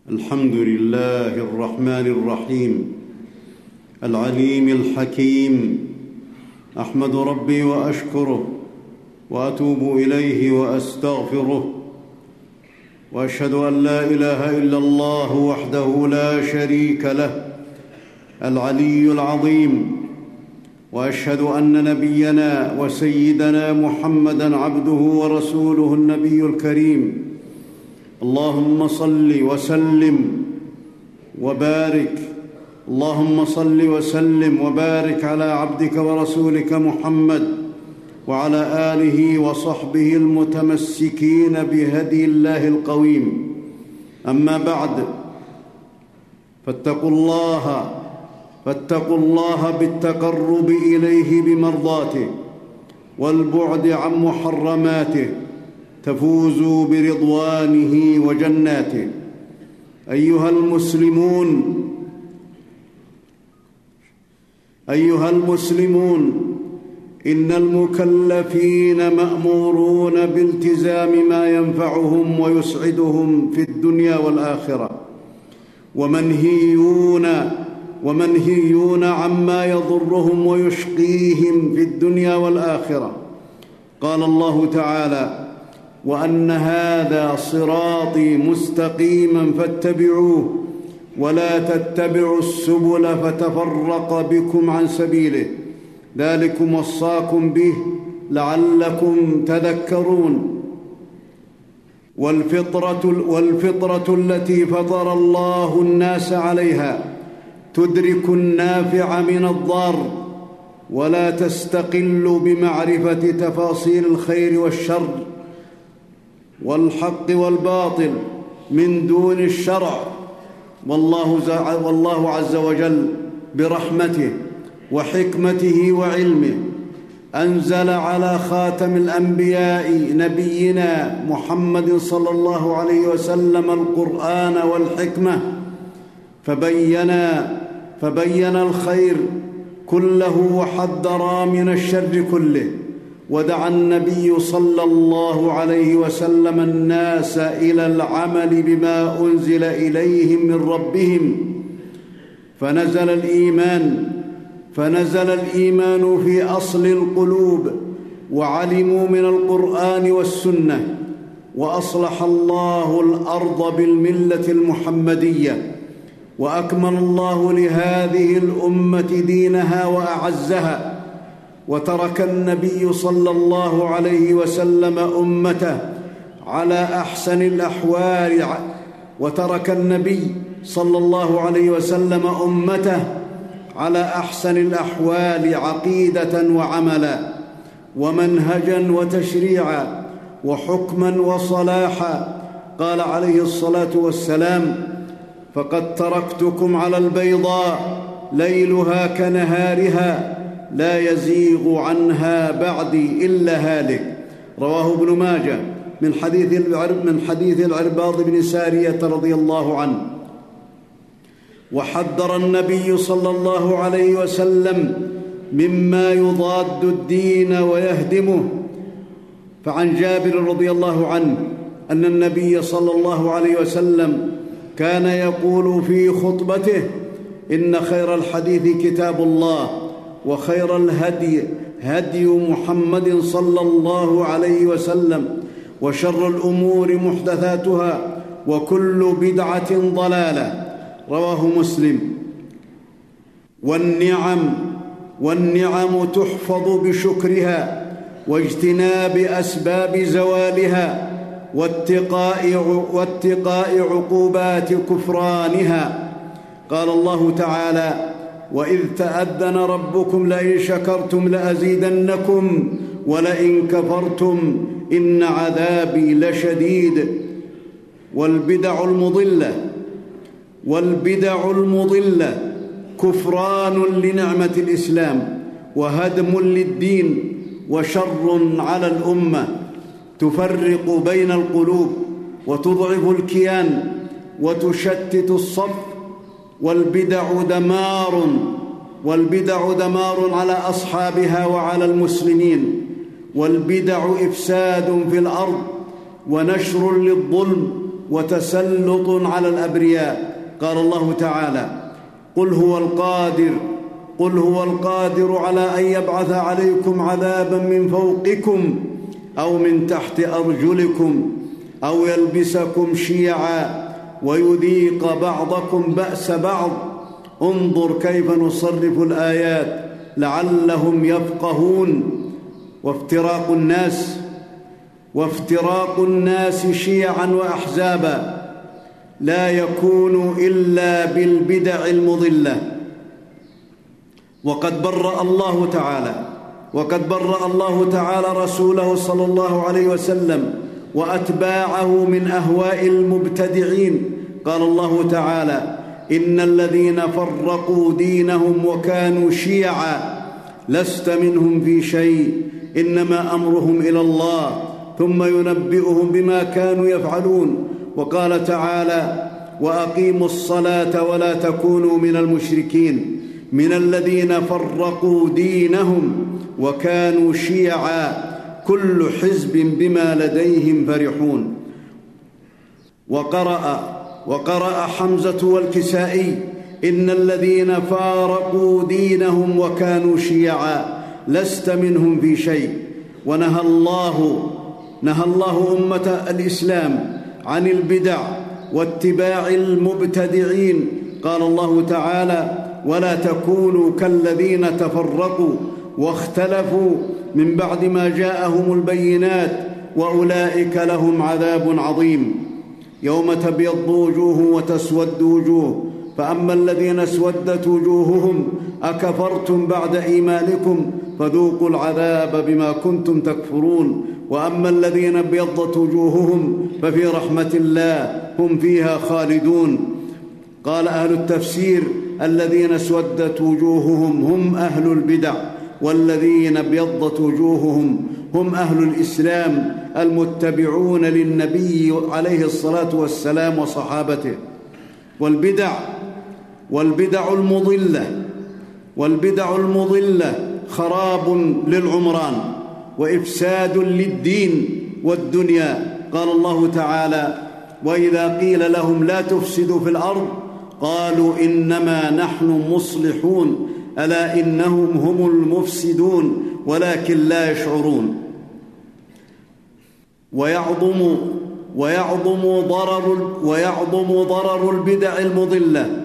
الحمد لله الرحمن الرحيم العليم الحكيم. أحمد ربي وأشكره وأتوب إليه وأستغفره، وأشهد أن لا إله إلا الله وحده لا شريك له العلي العظيم، وأشهد أن نبينا وسيدنا محمدًا عبده ورسوله النبي الكريم. اللهم صل وسلم وبارك اللهم صل وسلم وبارك على عبدك ورسولك محمد وعلى آله وصحبه المتمسكين بهدي الله القويم. أما بعد، فاتقوا الله بالتقرب إليه بمرضاته والبعد عن محرماته، تفوزوا برضوانه وجناته. أيها المسلمون، إن المكلفين مأمورون بالتزام ما ينفعهم ويسعدهم في الدنيا والآخرة، ومنهيون عما يضرهم ويشقيهم في الدنيا والآخرة. قال الله تعالى: وأن هذا صراطي مستقيما فاتبعوه ولا تتبعوا السبل فتفرق بكم عن سبيله، ذلكم وصاكم به لعلكم تذكرون. والفطرة التي فطر الله الناس عليها تدرك النافع من الضار، ولا تستقل بمعرفة تفاصيل الخير والشر والحق والباطل من دون الشرع. والله عز وجل برحمته وحكمته وعلمه أنزل على خاتم الأنبياء نبينا محمد صلى الله عليه وسلم القرآن والحكمة، فبين الخير كله وحذر من الشر كله. ودعا النبي صلى الله عليه وسلم الناس إلى العمل بما أنزل إليهم من ربهم، فنزل الإيمان في أصل القلوب، وعلموا من القرآن والسنة، وأصلح الله الأرض بالملة المحمدية، وأكمل الله لهذه الأمة دينها وأعزها. وترك النبي صلى الله عليه وسلم أمته على أحسن الأحوال عقيدة وعملا ومنهجا وتشريعا وحكما وصلاحا. قال عليه الصلاة والسلام: فقد تركتكم على البيضاء ليلها كنهارها لا يزيغ عنها بعدي إلا هالك. رواه ابن ماجه من حديث العرباض بن سارية رضي الله عنه. وحذر النبي صلى الله عليه وسلم مما يضاد الدين ويهدمه. فعن جابر رضي الله عنه أن النبي صلى الله عليه وسلم كان يقول في خطبته: إن خير الحديث كتاب الله، وخير الهدي هدي محمد صلى الله عليه وسلم، وشر الأمور محدثاتها، وكل بدعة ضلالة. رواه مسلم. والنعم تحفظ بشكرها واجتناب أسباب زوالها واتقاء عقوبات كفرانها. قال الله تعالى: وإذ تأذن ربكم لئن شكرتم لأزيدنكم ولئن كفرتم إن عذابي لشديد. والبدع المضلة كفران لنعمة الإسلام وهدم للدين وشر على الأمة، تفرق بين القلوب وتضعف الكيان وتشتت الصف. والبدع دمار على أصحابها وعلى المسلمين. والبدع إفساد في الأرض ونشر للظلم وتسلط على الأبرياء. قال الله تعالى: قل هو القادر على أن يبعث عليكم عذابا من فوقكم أو من تحت أرجلكم أو يلبسكم شيعا ويذيق بعضكم بأس بعض انظر كيف نصرف الآيات لعلهم يفقهون. وافتراق الناس شيعا وأحزابا لا يكون إلا بالبدع المضلة. وقد برأ الله تعالى رسوله صلى الله عليه وسلم وأتباعه من أهواء المبتدعين. قال الله تعالى: إن الذين فرقوا دينهم وكانوا شيعا لست منهم في شيء إنما أمرهم إلى الله ثم ينبئهم بما كانوا يفعلون. وقال تعالى: وأقيموا الصلاة ولا تكونوا من المشركين من الذين فرقوا دينهم وكانوا شيعا كل حزب بما لديهم فرحون. وقرأ حمزة والكسائي: إن الذين فارقوا دينهم وكانوا شيعا لست منهم في شيء. ونهى الله أمة الإسلام عن البدع واتباع المبتدعين. قال الله تعالى: ولا تكونوا كالذين تفرقوا واختلفوا من بعد ما جاءهم البينات وأولئك لهم عذاب عظيم. يوم تبيض وجوه وتسود وجوه فأما الذين اسودت وجوههم أكفرتم بعد إيمانكم فذوقوا العذاب بما كنتم تكفرون. وأما الذين ابيضت وجوههم ففي رحمة الله هم فيها خالدون. قال أهل التفسير: الذين اسودت وجوههم هم أهل البدع، والذين ابيضت وجوههم هم أهل الإسلام المتبعون للنبي عليه الصلاة والسلام وصحابته. والبدع المضلة خراب للعمران وإفساد للدين والدنيا. قال الله تعالى: وإذا قيل لهم لا تفسدوا في الأرض قالوا إنما نحن مصلحون ألا إنهم هم المفسدون ولكن لا يشعرون. ويعظم ضرر البدع المضلة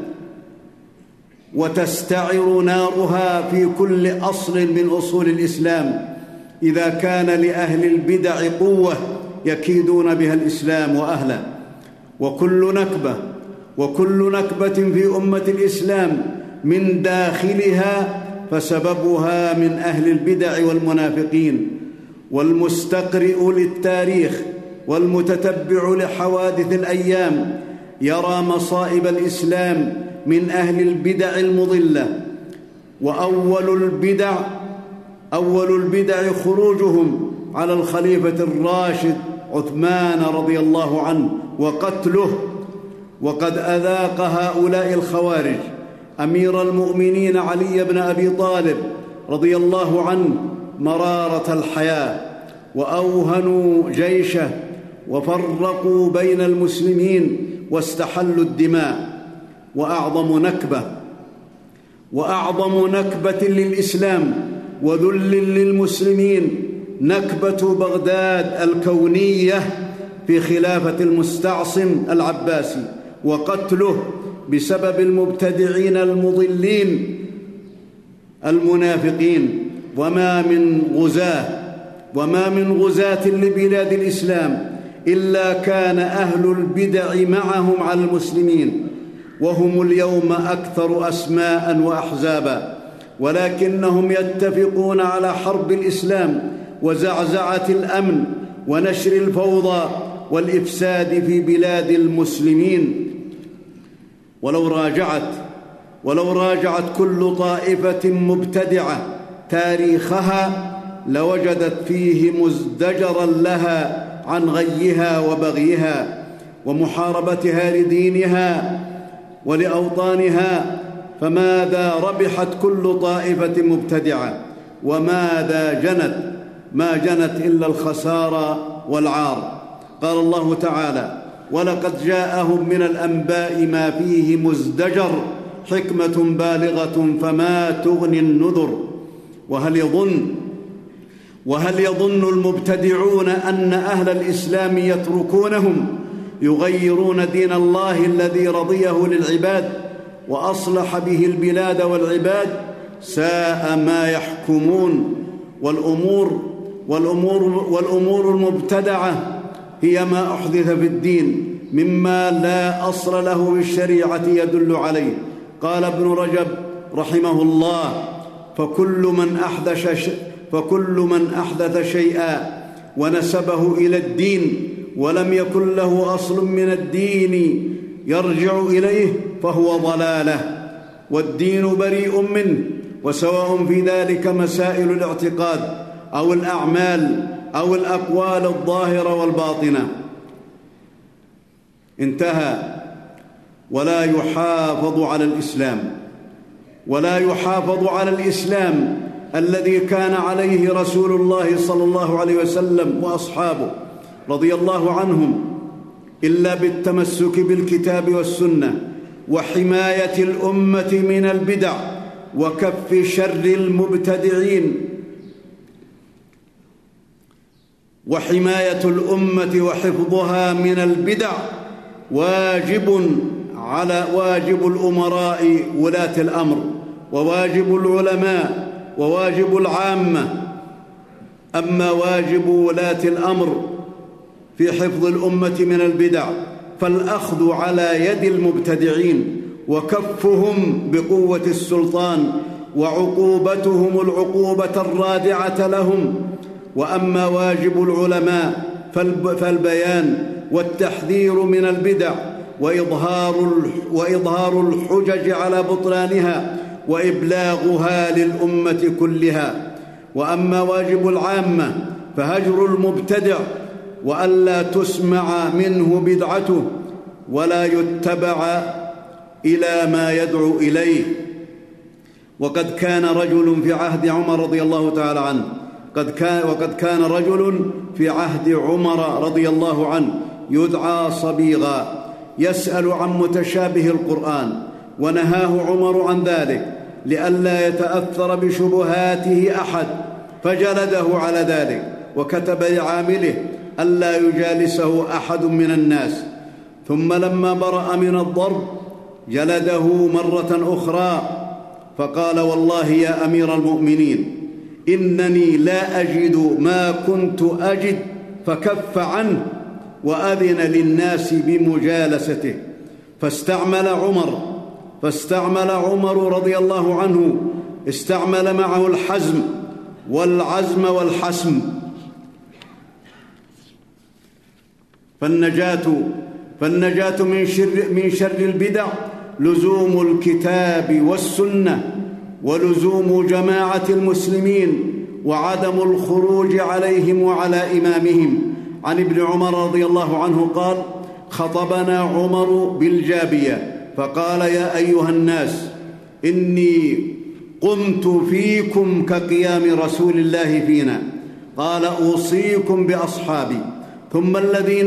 وتستعر نارها في كل أصل من أصول الإسلام إذا كان لأهل البدع قوة يكيدون بها الإسلام وأهله. وكل نكبة في أمة الإسلام من داخلها فسببها من أهل البدع والمنافقين. والمستقرئ للتاريخ والمتتبع لحوادث الأيام يرى مصائب الإسلام من أهل البدع المضلة. أول البدع خروجهم على الخليفة الراشد عثمان رضي الله عنه وقتله. وقد أذاق هؤلاء الخوارج أمير المؤمنين علي بن أبي طالب رضي الله عنه مرارة الحياة، وأوهنوا جيشه وفرقوا بين المسلمين واستحلوا الدماء. وأعظم نكبة للإسلام وذل للمسلمين نكبة بغداد الكونية في خلافة المستعصم العباسي وقتله بسبب المبتدعين المضلين المنافقين. وما من غزاة لبلاد الإسلام إلا كان أهل البدع معهم على المسلمين، وهم اليوم أكثر أسماء وأحزابا، ولكنهم يتفقون على حرب الإسلام وزعزعة الأمن ونشر الفوضى والإفساد في بلاد المسلمين. ولو راجعت كل طائفة مبتدعة تاريخها لوجدت فيه مزدجرا لها عن غيها وبغيها ومحاربتها لدينها ولأوطانها. فماذا ربحت كل طائفة مبتدعة وماذا جنت؟ ما جنت إلا الخسارة والعار. قال الله تعالى: ولقد جاءهم من الأنباء ما فيه مزدجر حكمة بالغة فما تغني النذر. وهل يظن المبتدعون أن أهل الإسلام يتركونهم يغيرون دين الله الذي رضيه للعباد وأصلح به البلاد والعباد؟ ساء ما يحكمون. والأمور المبتدعة هي ما أحدث في الدين مما لا أصل له بالشريعة يدل عليه. قال ابن رجب رحمه الله: فكل من أحدث شيئا ونسبه إلى الدين ولم يكن له أصل من الدين يرجع إليه فهو ضلالة، والدين بريء منه، وسواء في ذلك مسائل الاعتقاد أو الأعمال أو الأقوال الظاهرة والباطنة. انتهى. ولا يحافظ على الإسلام الذي كان عليه رسول الله صلى الله عليه وسلم وأصحابه رضي الله عنهم إلا بالتمسك بالكتاب والسنة وحماية الأمة من البدع وكف شر المبتدعين. وحماية الأمة وحفظها من البدع واجب الأمراء ولاة الأمر، وواجب العلماء، وواجب العامة. أما واجب ولاة الأمر في حفظ الأمة من البدع فالأخذ على يد المبتدعين وكفهم بقوة السلطان وعقوبتهم العقوبة الرادعة لهم. وأما واجب العلماء فالبيان والتحذير من البدع وإظهار الحجج على بطلانها وإبلاغها للأمة كلها. وأما واجب العامة فهجر المبتدع وألا تسمع منه بدعته ولا يتبع إلى ما يدعو إليه. وقد كان رجل في عهد عمر رضي الله تعالى عنه يدعى صبيغا يسأل عن متشابه القرآن، ونهاه عمر عن ذلك لئلا يتأثر بشبهاته أحد، فجلده على ذلك، وكتب لعامله ألا يجالسه أحد من الناس. ثم لما برأ من الضرب جلده مرة أخرى، فقال: والله يا أمير المؤمنين إنني لا أجد ما كنت أجد، فكف عنه وأذن للناس بمجالسته. فاستعمل عمر رضي الله عنه، استعمل معه الحزم والعزم والحسم. فالنجاة من شر البدع لزوم الكتاب والسنة، ولزوم جماعة المسلمين، وعدم الخروج عليهم وعلى إمامهم. عن ابن عمر رضي الله عنه قال: خطبنا عمر بالجابية فقال: يا أيها الناس إني قمت فيكم كقيام رسول الله فينا. قال: أوصيكم بأصحابي ثم الذين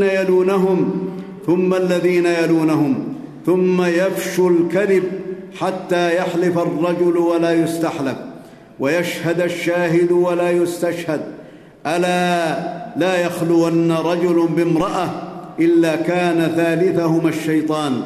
يلونهم ثم يفشو الكذب حتى يحلف الرجل ولا يستحلف، ويشهد الشاهد ولا يستشهد. ألا لا يخلون رجل بامرأة إلا كان ثالثهما الشيطان.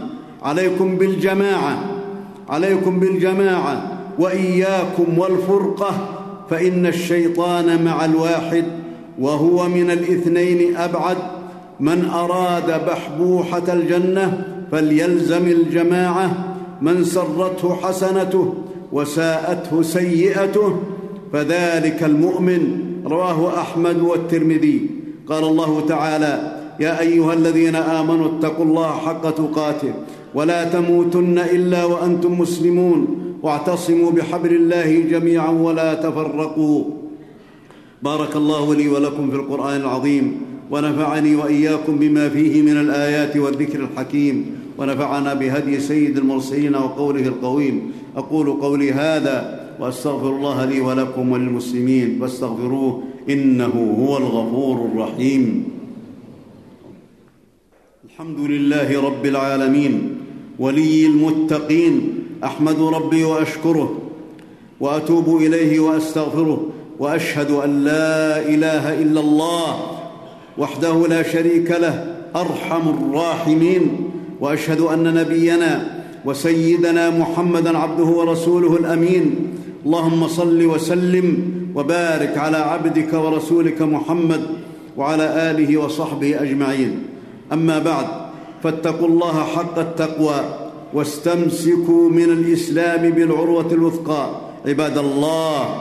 عليكم بالجماعة وإياكم والفرقة، فإن الشيطان مع الواحد وهو من الاثنين أبعد. من أراد بحبوحة الجنة فليلزم الجماعة، من سرته حسنته وساءته سيئته فذلك المؤمن. رواه أحمد والترمذي. قال الله تعالى: يا أيها الذين آمنوا اتقوا الله حق تقاته ولا تموتن إلا وأنتم مسلمون، واعتصموا بحبل الله جميعا ولا تفرقوا. بارك الله لي ولكم في القرآن العظيم، ونفعني وإياكم بما فيه من الآيات والذكر الحكيم، ونفعنا بهدي سيد المرسلين وقوله القويم. أقول قولي هذا وأستغفر الله لي ولكم وللمسلمين فاستغفروه إنه هو الغفور الرحيم. الحمد لله رب العالمين ولي المتقين، أحمد ربي وأشكره وأتوب إليه وأستغفره، وأشهد أن لا إله إلا الله وحده لا شريك له أرحم الراحمين، وأشهد أن نبينا وسيدنا محمدًا عبده ورسوله الأمين. اللهم صل وسلم وبارك على عبدك ورسولك محمد وعلى آله وصحبه أجمعين. أما بعد، فاتقوا الله حق التقوى واستمسكوا من الإسلام بالعروة الوثقى. عباد الله،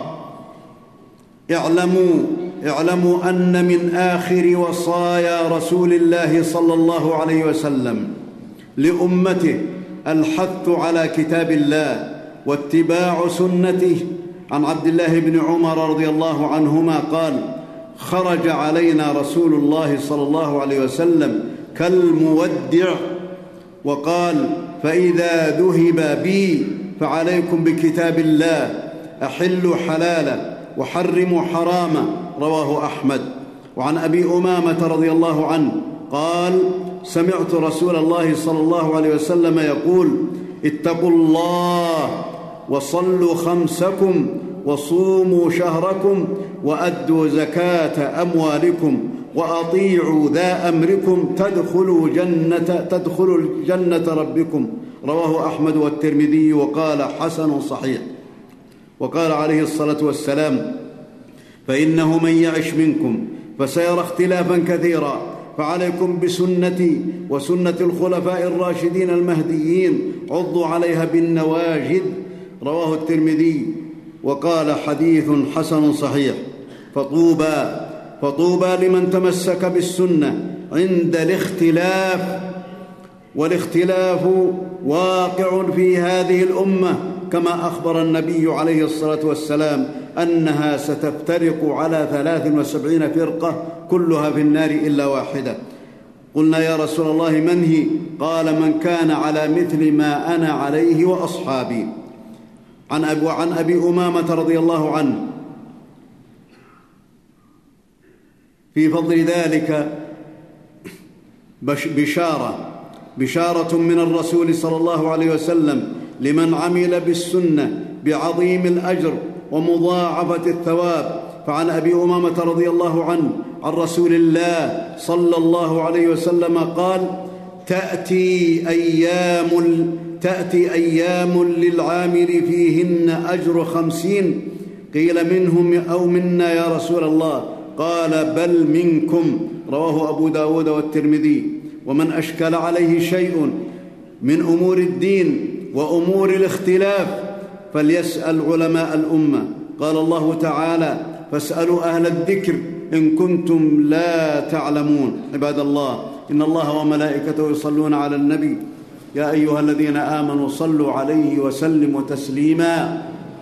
اعلموا أن من آخر وصايا رسول الله صلى الله عليه وسلم لأمته الحث على كتاب الله واتباع سنته. عن عبد الله بن عمر رضي الله عنهما قال: خرج علينا رسول الله صلى الله عليه وسلم كالمودع، وقال: فإذا ذهب بي فعليكم بكتاب الله، أحلوا حلالا وحرموا حراما. رواه أحمد. وعن أبي أمامة رضي الله عنه قال: سمعت رسول الله صلى الله عليه وسلم يقول: اتقوا الله وصلوا خمسكم وصوموا شهركم وأدوا زكاة أموالكم وأطيعوا ذا أمركم تدخلوا جنة ربكم. رواه أحمد والترمذي وقال: حسن صحيح. وقال عليه الصلاة والسلام: فإنه من يعش منكم فسيرى اختلافا كثيرا، فعليكم بسنتي وسنة الخلفاء الراشدين المهديين، عضوا عليها بالنواجذ. رواه الترمذي وقال: حديث حسن صحيح. فطوبى لمن تمسك بالسنة عند الاختلاف، والاختلاف واقع في هذه الأمة، كما أخبر النبي عليه الصلاة والسلام أنها ستفترق على 73 فرقة كلها في النار إلا واحدة. قلنا: يا رسول الله، من هي؟ قال: من كان على مثل ما أنا عليه وأصحابي. عن أبي أمامة رضي الله عنه في فضل ذلك بشارة من الرسول صلى الله عليه وسلم لمن عمل بالسنة بعظيم الأجر ومضاعفة الثواب. فعن أبي أمامة رضي الله عنه عن رسول الله صلى الله عليه وسلم قال: تأتي أيام للعامل فيهن أجر 50. قيل: منهم أو منا يا رسول الله؟ قال: بل منكم. رواه أبو داود والترمذي. ومن أشكل عليه شيء من أمور الدين وأمور الاختلاف فليسأل علماء الأمة. قال الله تعالى: فاسألوا أهل الذكر إن كنتم لا تعلمون. عباد الله، إن الله وملائكته يصلون على النبي، يا أيها الذين آمنوا صلوا عليه وسلموا تسليما.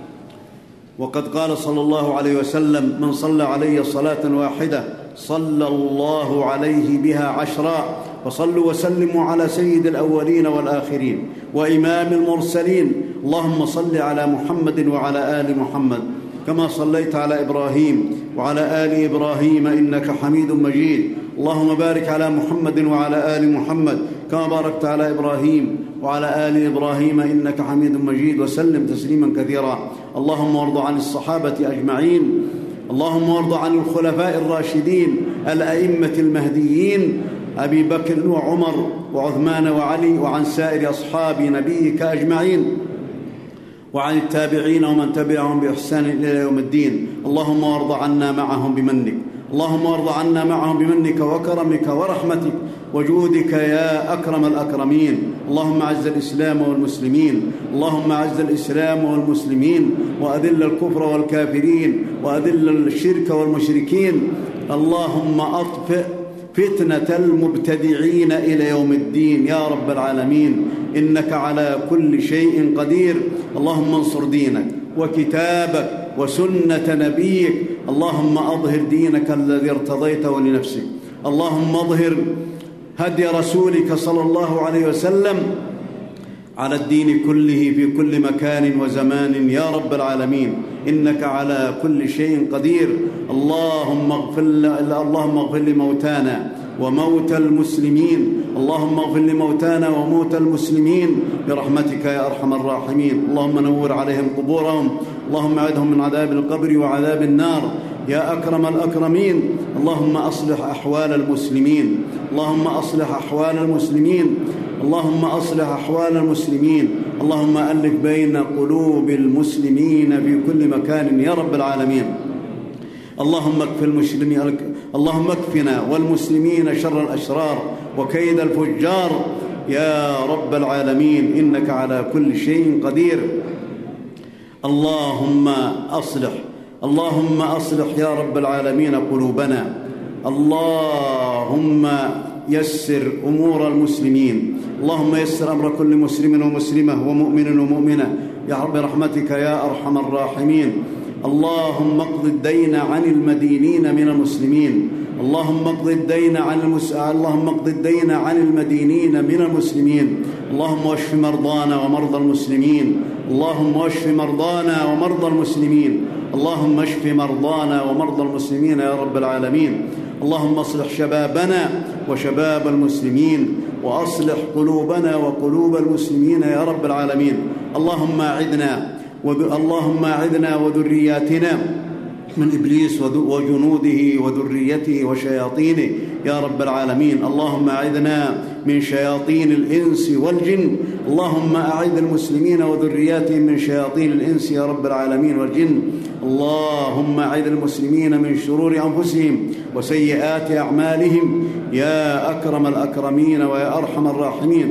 وقد قال صلى الله عليه وسلم: من صلى علي صلاة واحدة صلى الله عليه بها 10. فصلوا وسلموا على سيد الأولين والآخرين وإمام المرسلين. اللهم صل على محمد وعلى آل محمد كما صليت على إبراهيم وعلى آل إبراهيم إنك حميد مجيد. اللهم بارك على محمد وعلى آل محمد كما باركت على إبراهيم وعلى آل إبراهيم إنك حميد مجيد، وسلم تسليما كثيرا. اللهم وارض عن الصحابة أجمعين. اللهم وارض عن الخلفاء الراشدين الأئمة المهديين أبي بكر وعمر وعثمان وعلي، وعن سائر أصحاب نبيك أجمعين، وعن التابعين ومن تبعهم بإحسان إلى يوم الدين. اللهم وارض عنا معهم بمنك، اللهم وارض عنا معهم بمنك وكرمك ورحمتك وجودك يا أكرم الأكرمين. اللهم أعز الإسلام والمسلمين، اللهم أعز الإسلام والمسلمين، وأذل الكفر والكافرين، وأذل الشرك والمشركين. اللهم أطفئ فتنة المبتدعين إلى يوم الدين يا رب العالمين، إنك على كل شيء قدير. اللهم انصر دينك وكتابك وسنة نبيك. اللهم أظهر دينك الذي ارتضيته لنفسك. اللهم اظهر هدي رسولك صلى الله عليه وسلم على الدين كله في كل مكان وزمان يا رب العالمين، إنك على كل شيء قدير. اللهم اغفر لموتانا وموتى المسلمين. اللهم اغفر لموتانا وموتى المسلمين برحمتك يا أرحم الراحمين. اللهم نور عليهم قبورهم، اللهم أعذهم من عذاب القبر وعذاب النار يا أكرم الأكرمين. اللهم أصلح أحوال المسلمين، اللهم أصلح أحوال المسلمين، اللهم أصلح أحوال المسلمين. اللهم ألف بين قلوب المسلمين في كل مكان يا رب العالمين. اللهم اكفنا والمسلمين شر الأشرار وكيد الفجار يا رب العالمين، إنك على كل شيء قدير. اللهم أصلح يا رب العالمين قلوبنا. اللهم يسر أمور المسلمين، اللهم يسر أمر كل مسلم ومسلمة ومؤمن ومؤمنة يا رب برحمتك يا أرحم الراحمين. اللهم اقض الدين عن المدينين من المسلمين، اللهم اقض الدين عن المدينين من المسلمين. اللهم اشف مرضانا ومرضى المسلمين، اللهم اشف مرضانا ومرضى المسلمين، اللهم اشف مرضانا ومرضى المسلمين يا رب العالمين. اللهم اصلح شبابنا وشباب المسلمين، وأصلح قلوبنا وقلوب المسلمين يا رب العالمين. اللهم أعذنا وذرياتنا من إبليس وجنوده وذريته وشياطينه يا رب العالمين. اللهم أعذنا من شياطين الإنس والجن، اللهم أعذ المسلمين وذرياتهم من شياطين الإنس يا رب العالمين والجن. اللهم أعذ المسلمين من شرور أنفسهم وسيئات أعمالهم يا أكرم الأكرمين ويا أرحم الراحمين.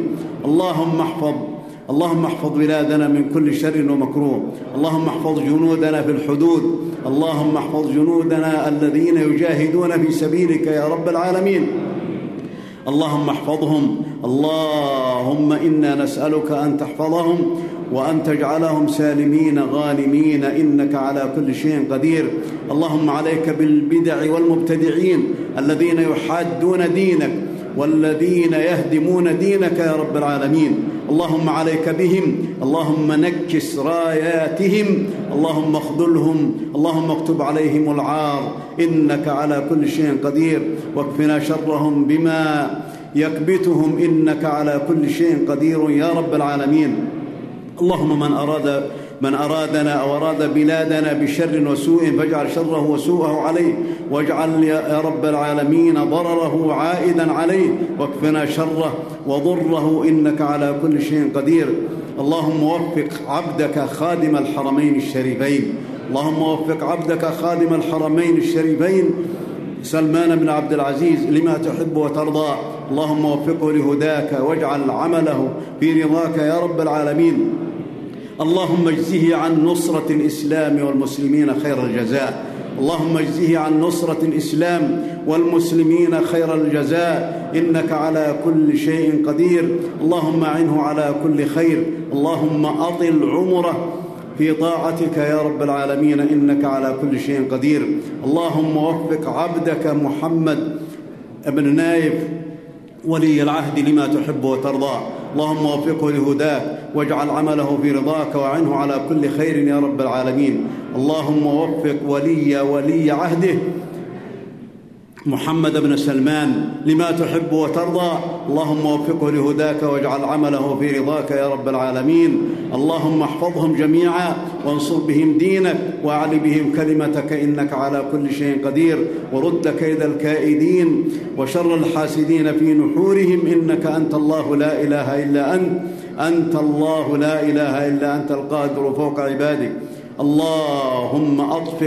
اللهم احفظ بلادنا من كل شر ومكروه، اللهم احفظ جنودنا في الحدود، اللهم احفظ جنودنا الذين يجاهدون في سبيلك يا رب العالمين. اللهم احفظهم، اللهم إنا نسألك أن تحفظهم وأن تجعلهم سالمين غانمين، إنك على كل شيء قدير. اللهم عليك بالبدع والمبتدعين الذين يحادون دينك والذين يهدمون دينك يا رب العالمين. اللهم عليك بهم، اللهم نكس راياتهم، اللهم اخذلهم، اللهم اكتب عليهم العار، إنك على كل شيء قدير. واكفنا شرهم بما يكبتهم، إنك على كل شيء قدير يا رب العالمين. اللهم من أرادنا أو أراد بلادنا بشر وسوء فاجعل شره وسوءه عليه، واجعل يا رب العالمين ضرره عائدا عليه، واكفنا شره وضره، إنك على كل شيء قدير. اللهم وفق عبدك خادم الحرمين الشريفين، اللهم وفق عبدك خادم الحرمين الشريفين سلمان بن عبد العزيز لما تحب وترضى، اللهم وفقه لهداك واجعل عمله في رضاك يا رب العالمين. اللهم اجزه عن نصرة الإسلام والمسلمين خير الجزاء، اللهم اجزه عن نصرة الإسلام والمسلمين خير الجزاء، إنك على كل شيء قدير. اللهم أعنه على كل خير، اللهم أطل عمره في طاعتك يا رب العالمين، إنك على كل شيء قدير. اللهم وفق عبدك محمد ابن نايف ولي العهد لما تحب وترضى، اللهم وفقه لهداك واجعل عمله في رضاك وعنه على كل خير يا رب العالمين. اللهم وفق ولي عهده محمد بن سلمان لما تحب وترضى، اللهم وفقه لهداك واجعل عمله في رضاك يا رب العالمين. اللهم احفظهم جميعا وانصر بهم دينك واعل بهم كلمتك، إنك على كل شيء قدير. ورد كيد الكائدين وشر الحاسدين في نحورهم، إنك أنت الله لا إله إلا أنت، أنت الله لا إله إلا أنت القادر فوق عبادك. اللهم أطفئ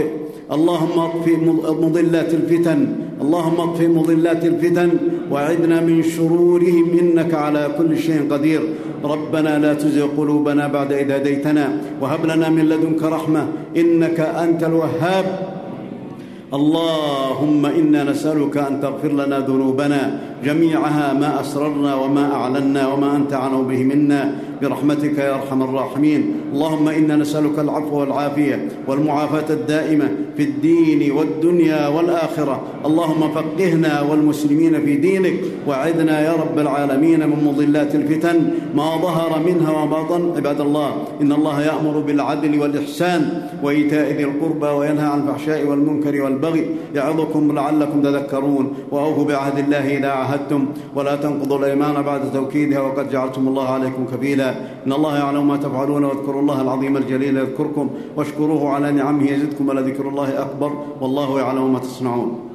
مضلات الفتن، اللهم اطفئ مضلات الفتن وأعذنا من شرورهم، إنك على كل شيء قدير. ربنا لا تزغ قلوبنا بعد إذ هديتنا وهب لنا من لدنك رحمة، إنك أنت الوهاب. اللهم إنا نسألك أن تغفر لنا ذنوبنا جميعها، ما أسررنا وما أعلنا وما أنت أعلم به منا، برحمتك يا أرحم الراحمين. اللهم إنا نسألك العفو والعافية والمعافاة الدائمة في الدين والدنيا والآخرة. اللهم فقهنا والمسلمين في دينك، وأعذنا يا رب العالمين من مضلات الفتن ما ظهر منها وما بطن. عباد الله، إن الله يأمر بالعدل والإحسان وإيتاء ذي القربى وينهى عن الفحشاء والمنكر والبغي، يعظكم لعلكم تذكرون. وأوفوا بعهد الله إذا عاهدتم، ولا تنقضوا الأيمان بعد توكيدها، وقد جعلتم الله عليكم كفيلا. إن الله يعلم ما تفعلون، واذكروا الله العظيم الجليل يذكركم، واشكروه على نعمه يزدكم، ولذكر الله أكبر، والله يعلم ما تصنعون.